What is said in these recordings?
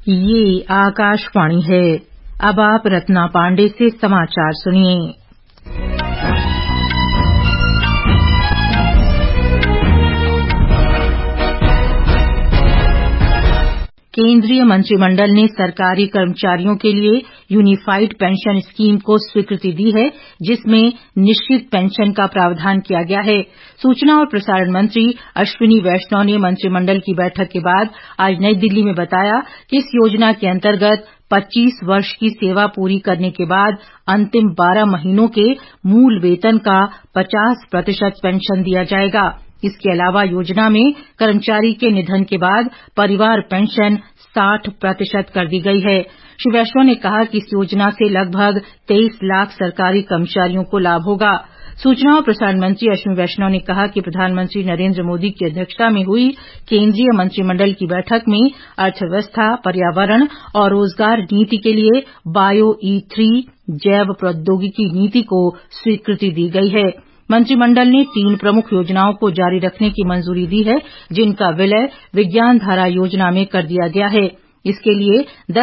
ये आकाशवाणी है। अब आप रत्ना पांडे से समाचार सुनिए। केंद्रीय मंत्रिमंडल ने सरकारी कर्मचारियों के लिए यूनिफाइड पेंशन स्कीम को स्वीकृति दी है, जिसमें निश्चित पेंशन का प्रावधान किया गया है। सूचना और प्रसारण मंत्री अश्विनी वैष्णव ने मंत्रिमंडल की बैठक के बाद आज नई दिल्ली में बताया कि इस योजना के अंतर्गत 25 वर्ष की सेवा पूरी करने के बाद अंतिम 12 महीनों के मूल वेतन का 50% पेंशन दिया जाएगा। इसके अलावा योजना में कर्मचारी के निधन के बाद परिवार पेंशन 60% कर दी गई है। श्री वैष्णव ने कहा कि इस योजना से लगभग 23 लाख सरकारी कर्मचारियों को लाभ होगा। सूचना और प्रसारण मंत्री अश्विनी वैष्णव ने कहा कि प्रधानमंत्री नरेंद्र मोदी की अध्यक्षता में हुई केंद्रीय मंत्रिमंडल की बैठक में अर्थव्यवस्था, पर्यावरण और रोजगार नीति के लिए बायो E3 जैव प्रौद्योगिकी नीति को स्वीकृति दी गई है। मंत्रिमंडल ने 3 प्रमुख योजनाओं को जारी रखने की मंजूरी दी है, जिनका विलय विज्ञान धारा योजना में कर दिया गया है। इसके लिए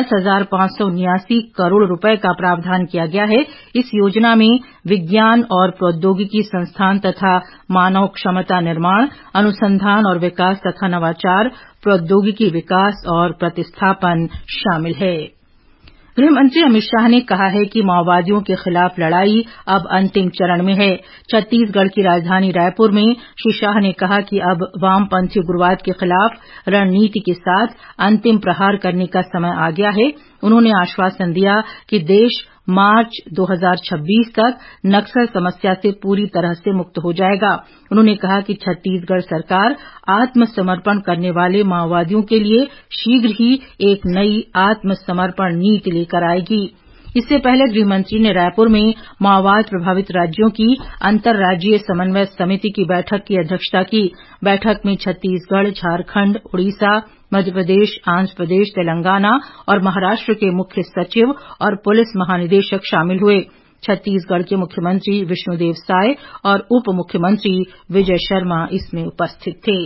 10,579 करोड़ रुपए का प्रावधान किया गया है। इस योजना में विज्ञान और प्रौद्योगिकी संस्थान तथा मानव क्षमता निर्माण, अनुसंधान और विकास तथा नवाचार, प्रौद्योगिकी विकास और प्रतिस्थापन शामिल है। गृहमंत्री अमित शाह ने कहा है कि माओवादियों के खिलाफ लड़ाई अब अंतिम चरण में है। छत्तीसगढ़ की राजधानी रायपुर में श्री शाह ने कहा कि अब वामपंथी उग्रवाद के खिलाफ रणनीति के साथ अंतिम प्रहार करने का समय आ गया है। उन्होंने आश्वासन दिया कि देश मार्च 2026 तक नक्सल समस्या से पूरी तरह से मुक्त हो जाएगा। उन्होंने कहा कि छत्तीसगढ़ सरकार आत्मसमर्पण करने वाले माओवादियों के लिए शीघ्र ही एक नई आत्मसमर्पण नीति लेकर आएगी। इससे पहले गृहमंत्री ने रायपुर में माओवाद प्रभावित राज्यों की अंतर्राज्यीय समन्वय समिति की बैठक की अध्यक्षता की। बैठक में छत्तीसगढ़, झारखंड, उड़ीसा, मध्यप्रदेश, आंध्र प्रदेश, तेलंगाना और महाराष्ट्र के मुख्य सचिव और पुलिस महानिदेशक शामिल हुए। छत्तीसगढ़ के मुख्यमंत्री विष्णुदेव साय और उप मुख्यमंत्री विजय शर्मा इसमें उपस्थित थे।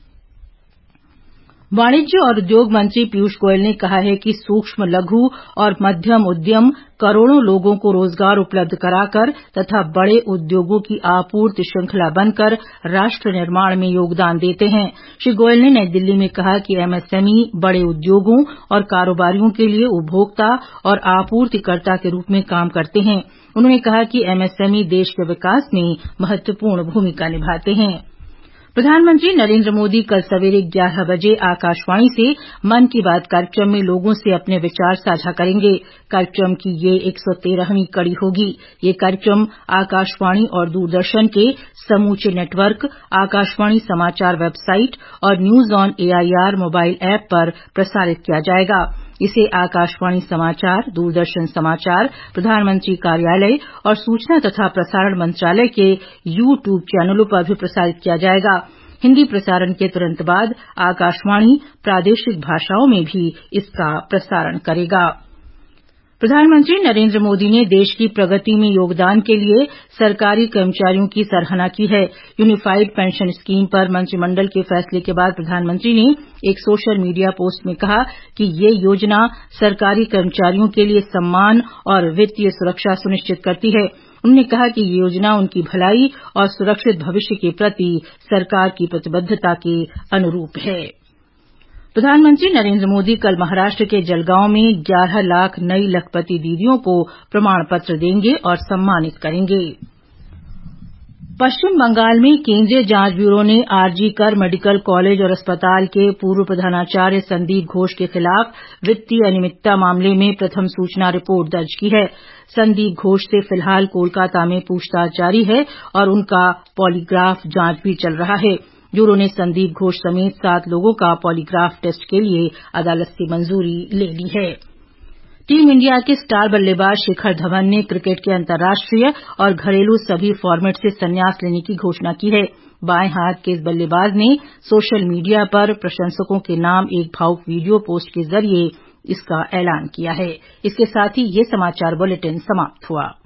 वाणिज्य और उद्योग मंत्री पीयूष गोयल ने कहा है कि सूक्ष्म, लघु और मध्यम उद्यम करोड़ों लोगों को रोजगार उपलब्ध कराकर तथा बड़े उद्योगों की आपूर्ति श्रृंखला बनकर राष्ट्र निर्माण में योगदान देते हैं। श्री गोयल ने नई दिल्ली में कहा कि MSME बड़े उद्योगों और कारोबारियों के लिए उपभोक्ता और आपूर्तिकर्ता के रूप में काम करते हैं। उन्होंने कहा कि MSME देश के विकास में महत्वपूर्ण भूमिका निभाते हैं। प्रधानमंत्री नरेंद्र मोदी कल सवेरे 11 बजे आकाशवाणी से मन की बात कार्यक्रम में लोगों से अपने विचार साझा करेंगे। कार्यक्रम की ये 113वीं कड़ी होगी। ये कार्यक्रम आकाशवाणी और दूरदर्शन के समूचे नेटवर्क, आकाशवाणी समाचार वेबसाइट और news on AIR mobile app पर प्रसारित किया जाएगा। इसे आकाशवाणी समाचार, दूरदर्शन समाचार, प्रधानमंत्री कार्यालय और सूचना तथा प्रसारण मंत्रालय के YouTube चैनलों पर भी प्रसारित किया जाएगा। हिंदी प्रसारण के तुरंत बाद आकाशवाणी प्रादेशिक भाषाओं में भी इसका प्रसारण करेगा। प्रधानमंत्री नरेंद्र मोदी ने देश की प्रगति में योगदान के लिए सरकारी कर्मचारियों की सराहना की है। यूनिफाइड पेंशन स्कीम पर मंत्रिमंडल के फैसले के बाद प्रधानमंत्री ने एक सोशल मीडिया पोस्ट में कहा कि ये योजना सरकारी कर्मचारियों के लिए सम्मान और वित्तीय सुरक्षा सुनिश्चित करती है। उन्होंने कहा कि ये योजना उनकी भलाई और सुरक्षित भविष्य के प्रति सरकार की प्रतिबद्धता के अनुरूप है। प्रधानमंत्री नरेंद्र मोदी कल महाराष्ट्र के जलगांव में 11 लाख नई लखपति दीदियों को प्रमाण पत्र देंगे और सम्मानित करेंगे। पश्चिम बंगाल में केंद्रीय जांच ब्यूरो ने RG कर मेडिकल कॉलेज और अस्पताल के पूर्व प्रधानाचार्य संदीप घोष के खिलाफ वित्तीय अनियमितता मामले में प्रथम सूचना रिपोर्ट दर्ज की है। संदीप घोष से फिलहाल कोलकाता में पूछताछ जारी है और उनका पॉलीग्राफ जांच भी चल रहा है। ब्यूरो ने संदीप घोष समेत 7 लोगों का पॉलीग्राफ टेस्ट के लिए अदालत से मंजूरी ले ली है। टीम इंडिया के स्टार बल्लेबाज शिखर धवन ने क्रिकेट के अंतर्राष्ट्रीय और घरेलू सभी फॉर्मेट से संन्यास लेने की घोषणा की है। बाएं हाथ के इस बल्लेबाज ने सोशल मीडिया पर प्रशंसकों के नाम एक भावुक वीडियो पोस्ट के जरिए इसका ऐलान किया है। इसके साथ ही ये समाचार बुलेटिन समाप्त हुआ।